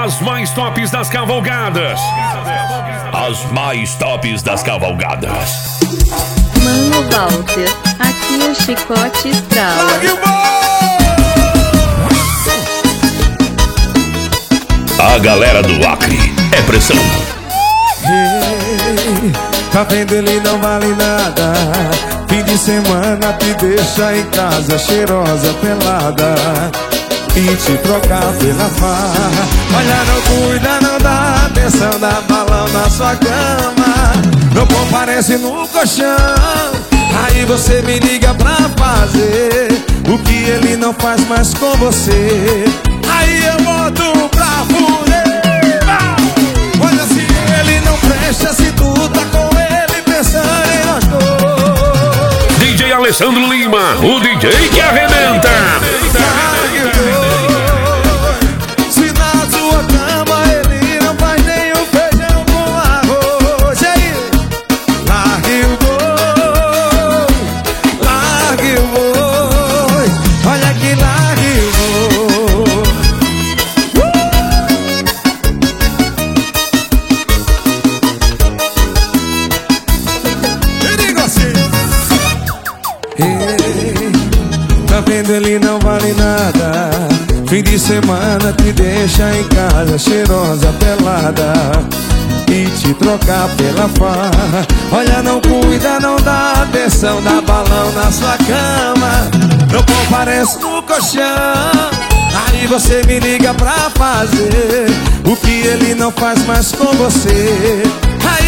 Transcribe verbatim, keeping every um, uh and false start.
As mais tops das cavalgadas. As mais tops das cavalgadas. Mano Walter, aqui o chicote estrala. A galera do Acre é pressão. Hey, tá vendo, ele não vale nada. Fim de semana te deixa em casa cheirosa, pelada, e te trocar pela farra. Olha, não cuida, não dá atenção, dá balão na sua cama, não comparece no colchão. Aí você me liga pra fazer o que ele não faz mais com você. Aí eu boto pra fuder. Olha, se ele não presta, se tu tá com ele pensando em nós dois. D J Alessandro Lima, o D J que arrebenta. Se na sua cama ele não faz nem o feijão com arroz, aí largue o boi, largue o boi. Olha que largue o boi. Eu digo assim. Ei, tá vendo, ele não vale nada. Fim de semana te deixa em casa cheirosa, pelada, e te trocar pela farra. Olha, não cuida, não dá atenção, dá balão na sua cama, não comparece no colchão. Aí você me liga pra fazer o que ele não faz mais com você. Aí